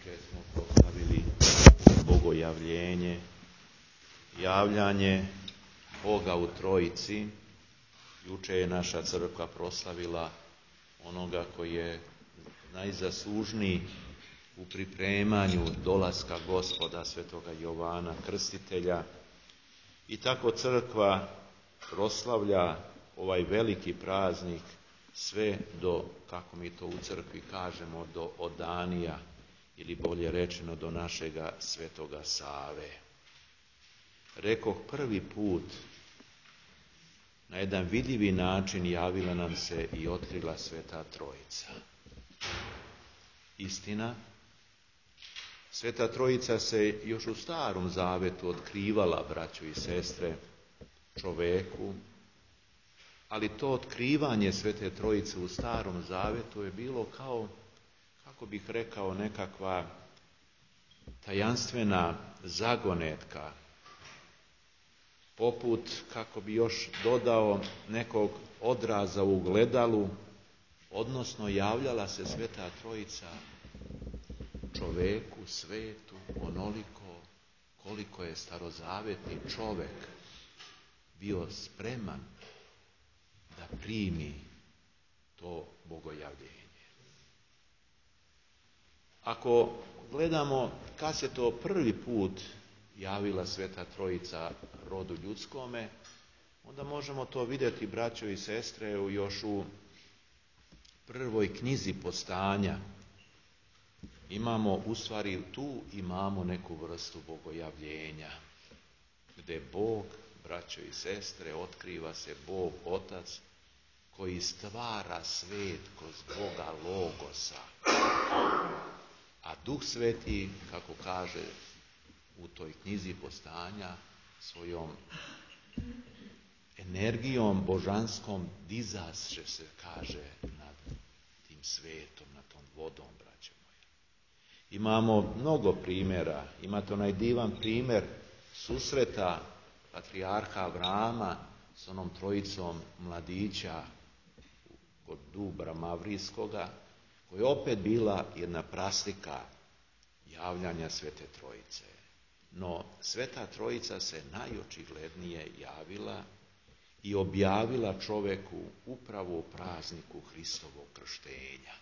jučer smo proslavili bogojavljenje, javljanje Boga u Trojici. Jučer je naša crkva proslavila onoga koji je najzaslužniji u pripremanju dolaska Gospoda svetoga Jovana Krstitelja. I tako crkva proslavlja ovaj veliki praznik sve do, kako mi to u crkvi kažemo, do odanija, ili bolje rečeno do našega svetoga Save. Rekoh, prvi put na jedan vidljivi način javila nam se i otkrila Sveta Trojica. Istina, Sveta Trojica se još u Starom Zavetu otkrivala, braćo i sestre, čoveku, ali to otkrivanje Svete Trojice u Starom Zavetu je bilo kao, kako bih rekao, nekakva tajanstvena zagonetka, poput, kako bi još dodao, nekog odraza u ogledalu, odnosno javljala se Sveta Trojica čoveku, svetu, onoliko koliko je starozavetni čovek bio spreman da primi to bogojavljenje. Ako gledamo kad se to prvi put javila Sveta Trojica rodu ljudskome, onda možemo to vidjeti, braćo i sestre, još u prvoj knjizi Postanja. Tu imamo neku vrstu bogojavljenja, gdje Bog, braćo i sestre, otkriva se Bog Otac koji stvara svet kroz Boga Logosa. A Duh Sveti, kako kaže u toj knjizi Postanja, svojom energijom božanskom dizasše se, kaže, nad tim svetom, nad tom vodom, braćo moja. Imamo mnogo primjera. Imate onaj divan primjer susreta patrijarha Avrama s onom trojicom mladića kod Dubra Mavrijskoga, koja je opet bila jedna praslika javljanja Svete Trojice. No, Sveta Trojica se najočiglednije javila i objavila čoveku upravo u prazniku Hristovog krštenja.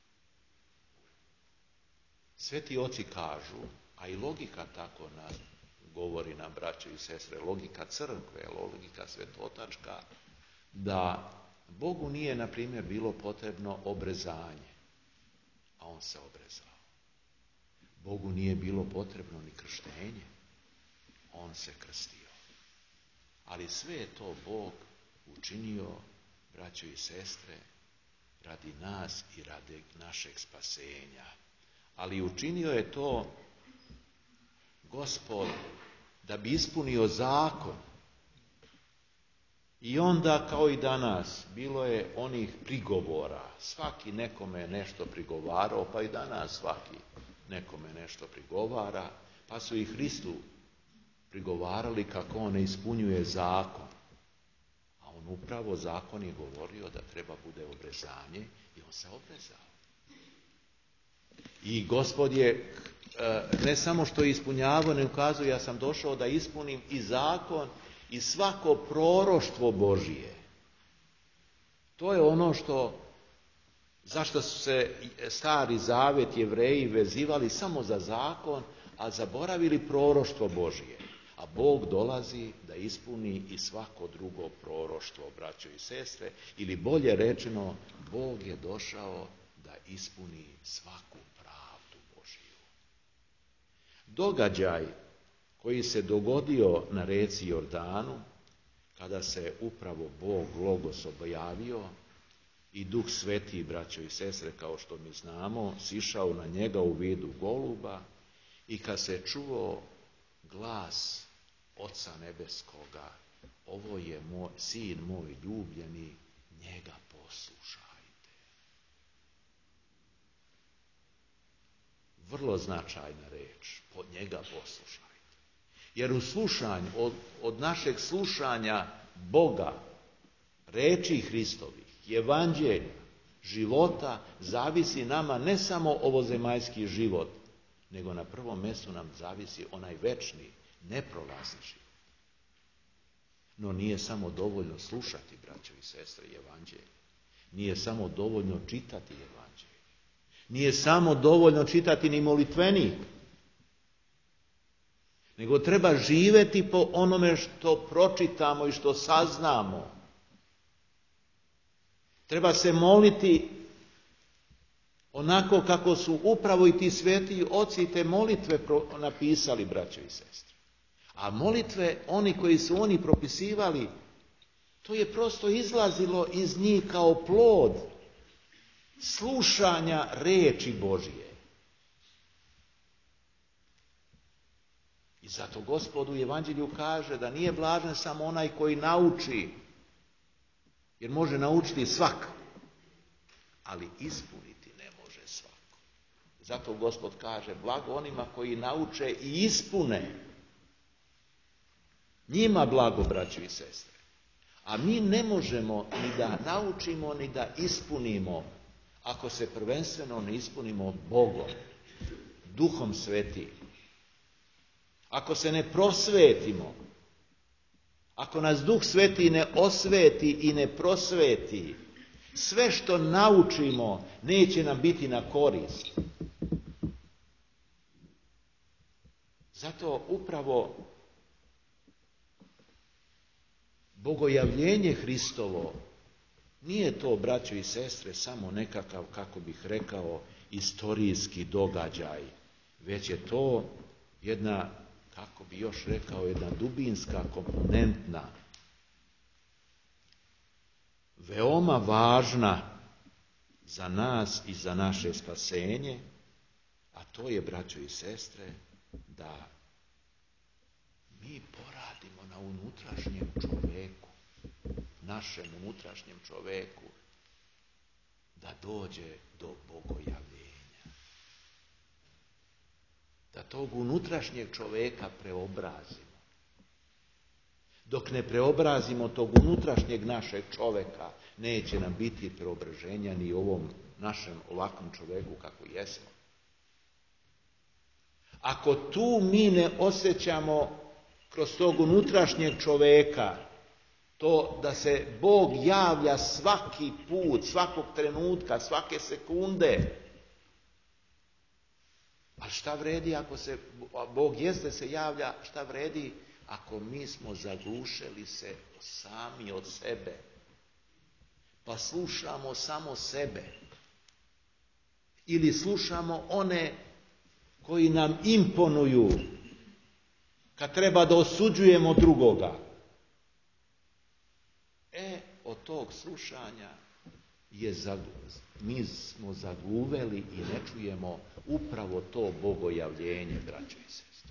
Sveti oci kažu, a i logika tako govori nam, braćo i sestre, logika crkve, logika svetotačka, da Bogu nije, na primjer, bilo potrebno obrezanje, a on se obrezao. Bogu nije bilo potrebno ni krštenje, on se krstio. Ali sve je to Bog učinio, braćo i sestre, radi nas i radi našeg spasenja. Ali učinio je to Gospod da bi ispunio zakon. I onda, kao i danas, bilo je onih prigovora. Svaki nekome nešto prigovarao, pa i danas svaki nekome nešto prigovara, pa su i Hristu prigovarali kako on ne ispunjuje zakon. A on upravo zakon je govorio da treba bude obrezanje i on se obrezao. I Gospod je ne samo što je ispunjavao, ne ukazuje, ja sam došao da ispunim i zakon i svako proroštvo Božije. To je ono zašto su se Stari Zavet Jevreji vezivali samo za zakon, a zaboravili proroštvo Božije. A Bog dolazi da ispuni i svako drugo proroštvo, braćo i sestre, ili bolje rečeno, Bog je došao da ispuni svaku pravdu Božiju. Događaj koji se dogodio na reci Jordanu, kada se upravo Bog Logos objavio i Duh Sveti, braćo i sestre, kao što mi znamo, sišao na njega u vidu goluba, i kad se čuo glas Oca Nebeskoga, ovo je sin moj ljubljeni, njega poslušajte. Vrlo značajna reč, pod njega poslušajte. Jer u slušanju, od našeg slušanja Boga, reči Hristovih, evanđelja, života, zavisi nama ne samo ovozemaljski život, nego na prvom mjestu nam zavisi onaj večni, neprolazni život. No nije samo dovoljno slušati, braćo i sestre, evanđelje. Nije samo dovoljno čitati evanđelje. Nije samo dovoljno čitati ni molitvenik. Nego treba živjeti po onome što pročitamo i što saznamo. Treba se moliti onako kako su upravo i ti sveti oci te molitve napisali, braćo i sestre. A molitve, oni propisivali, to je prosto izlazilo iz njih kao plod slušanja riječi Božije. I zato Gospod u Evanđelju kaže da nije blažen samo onaj koji nauči, jer može naučiti svak, ali ispuniti ne može svako. Zato Gospod kaže, blago onima koji nauče i ispune. Njima blago, braćo i sestre. A mi ne možemo ni da naučimo, ni da ispunimo, ako se prvenstveno ne ispunimo Bogom, Duhom Svetim. Ako se ne prosvetimo, ako nas Duh Sveti ne osveti i ne prosveti, sve što naučimo neće nam biti na korist. Zato upravo bogojavljenje Hristovo nije to, braćo i sestre, samo nekakav, kako bih rekao, istorijski događaj, već je to jedna, kako bi još rekao, jedna dubinska, komponentna, veoma važna za nas i za naše spasenje, a to je, braćo i sestre, da mi poradimo na unutrašnjem čoveku, našem unutrašnjem čoveku, da dođe do bogojavljenja. Da tog unutrašnjeg čoveka preobrazimo. Dok ne preobrazimo tog unutrašnjeg našeg čoveka, neće nam biti preobraženja ni ovom našem ovakvom čoveku kako jesmo. Ako tu mi ne osjećamo kroz tog unutrašnjeg čoveka to da se Bog javlja svaki put, svakog trenutka, svake sekunde, a šta vredi ako se, Bog jeste se javlja, šta vredi ako mi smo zaglušili se sami od sebe, pa slušamo samo sebe, ili slušamo one koji nam imponuju kad treba da osuđujemo drugoga. Od tog slušanja mi smo zagluveli i ne čujemo upravo to bogojavljenje, braćo i sestre.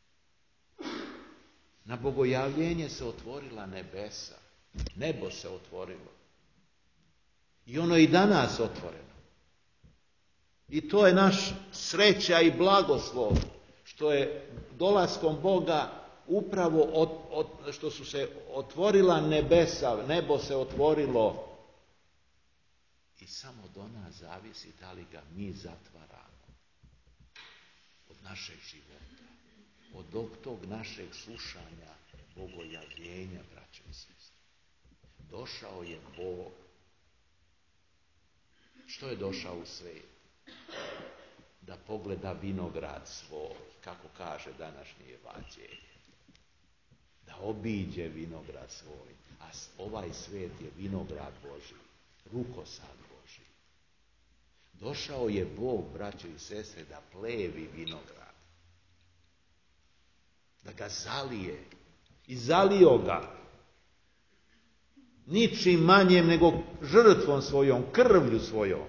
Na bogojavljenje se otvorila nebesa. Nebo se otvorilo. I ono je i danas otvoreno. I to je naš sreća i blagoslov, što je dolaskom Boga upravo što su se otvorila nebesa, nebo se otvorilo. I samo do nas zavisi da li ga mi zatvaramo. Od našeg života. Od tog našeg slušanja, bogojavljenja, braćo i sestre. Došao je Bog. Što je došao u svijet? Da pogleda vinograd svoj, kako kaže današnje evanđelje. Da obiđe vinograd svoj. A ovaj svijet je vinograd Božji. Rukosad Božji. Došao je Bog, braćo i sestre, da plevi vinograd. Da ga zalije. I zalio ga. Ničim manjem nego žrtvom svojom, krvlju svojom.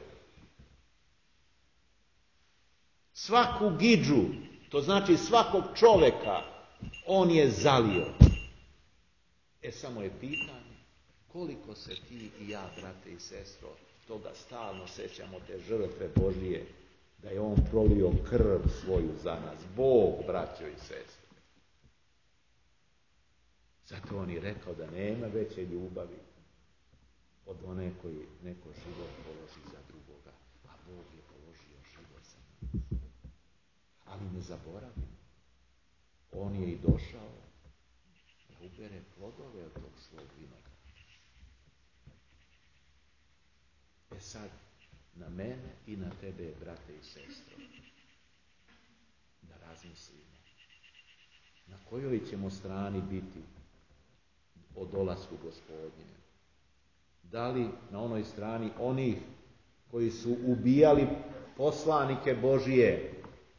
Svaku gidžu, to znači svakog čoveka, on je zalio. Samo je pitanje, koliko se ti i ja, brate i sestro, toga stalno sećamo, te žrtve Božije, da je on prolio krv svoju za nas. Bog, braćo i sestre. Zato on je rekao da nema veće ljubavi od one koji neko život položi za drugoga, a Bog je položio život za nas. Ali zaboravimo. On je i došao da ubere plodove od tog svog vinograda. Sad, na mene i na tebe, brate i sestro, da razmislimo na kojoj ćemo strani biti o dolasku Gospodnjem. Da li na onoj strani onih koji su ubijali poslanike Božije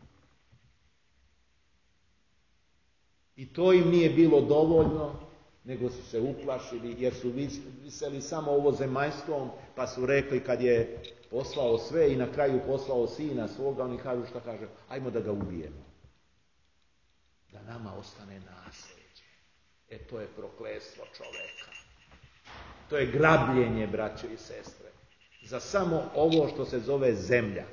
i to im nije bilo dovoljno, nego su se uplašili jer su viseli samo ovozemaljskom, pa su rekli kad je poslao sve i na kraju poslao sina svoga, oni kažu šta kaže, ajmo da ga ubijemo. Da nama ostane nasljeđe. To je prokletstvo čoveka. To je grabljenje, braćo i sestre, za samo ovo što se zove zemlja.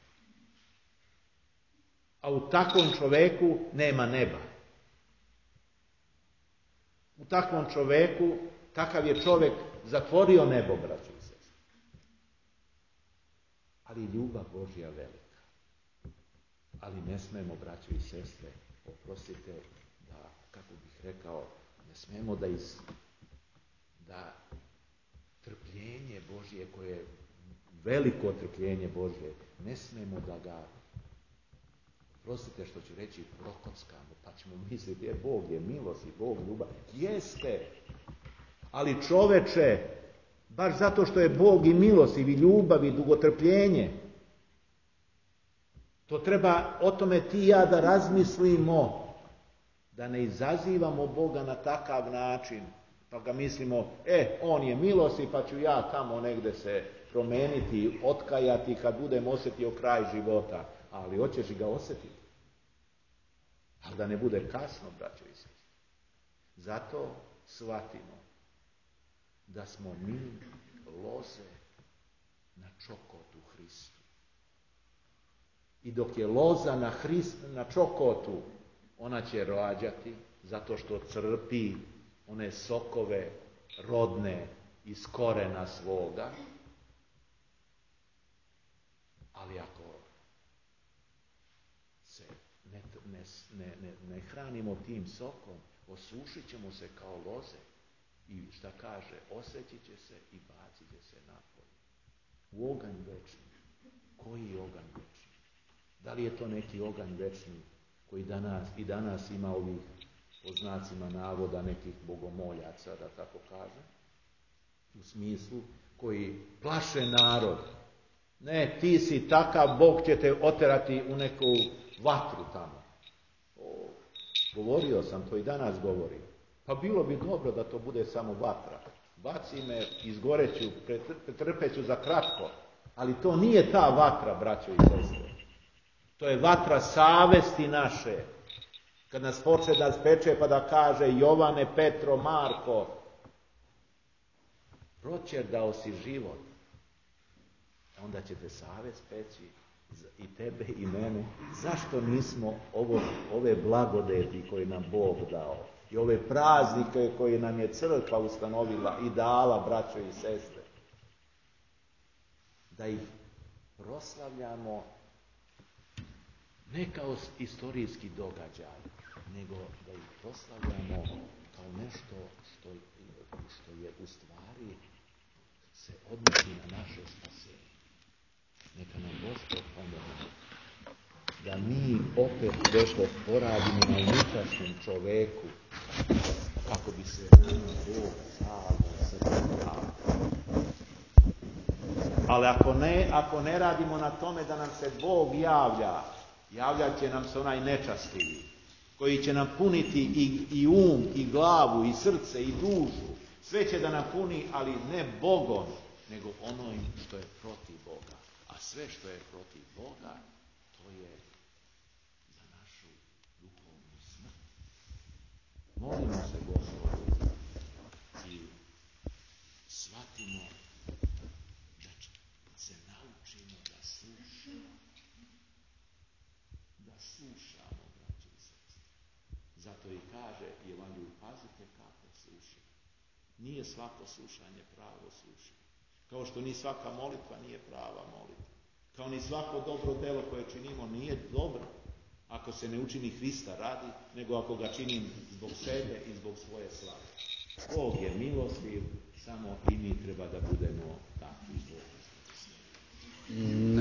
A u takvom čoveku nema neba. U takvom čoveku, takav je čovjek zatvorio nebo, braćo i sestre. Ali ljubav Božja velika. Ali ne smemo, braćo i sestre, oprostite, da, kako bih rekao, ne smemo da trpljenje Božje, koje je veliko trpljenje Božje, ne smemo da ga, oprostite što ću reći, prokockamo, pa ćemo misliti, Bog je milost i Bog ljubav. Jeste, ali čoveče, baš zato što je Bog i milost i ljubav i dugotrpljenje, to treba o tome ti i ja da razmislimo, da ne izazivamo Boga na takav način, pa ga mislimo, on je milosti, pa ću ja tamo negde se promeniti, otkajati kad budem osjetio kraj života. Ali hoćeš ga osjetiti. Ali da ne bude kasno, braćo i sestre. Zato shvatimo da smo mi loze na čokotu Hristu. I dok je loza na čokotu, ona će rađati zato što crpi one sokove rodne iz korena svoga. Ali ako se ne hranimo tim sokom, osušit ćemo se kao loze. I šta kaže, oseći će se i bacit će se napolje. U oganj večni. Koji oganj večni? Da li je to neki oganj večni koji danas ima ovih, po znacima navoda, nekih bogomoljaca, da tako kažem, u smislu koji plaše narod. Ne, ti si takav, Bog će te oterati u neku vatru tamo. Govorio sam to i danas govorim. Pa bilo bi dobro da to bude samo vatra. Baci me, izgoreću, pretrpeću za kratko. Ali to nije ta vatra, braćo i sestre. To je vatra savesti naše. Kad nas počne da speče pa da kaže Jovane, Petro, Marko, proćerdao si život. Onda će te savest peći i tebe i mene. Zašto nismo ove blagodeti koje nam Bog dao i ove praznike koje nam je crkva ustanovila i dala, braćo i sestre, da ih proslavljamo ne kao istorijski događaj, nego da ih proslavljamo kao nešto što je u stvari se odnosi na naše spasenje. Neka nam Gospod pomogne da mi opet nešto poradimo na unutrašnjem čoveku, kako bi se nama Bog salvo. Ali ako ne radimo na tome da nam se Bog javljat će nam se onaj nečastljivi, koji će nam puniti i um, i glavu, i srce, i dušu. Sve će da nam puni, ali ne Bogom, nego onom što je protiv Boga. A sve što je protiv Boga, to je za našu duhovnu smrt. Molimo se Gospodu i shvatimo da se naučimo da slušamo. Da slušamo, braći i sestre. Zato i kaže Evanđelje, pazite kako slušamo. Nije svako slušanje pravo slušanje. Kao što ni svaka molitva nije prava molitva. Kao ni svako dobro delo koje činimo nije dobro. Ako ako se ne učini Hrista radi, nego ako ga činim zbog sebe i zbog svoje slave. Bog je milostiv, samo i mi treba da budemo takvi.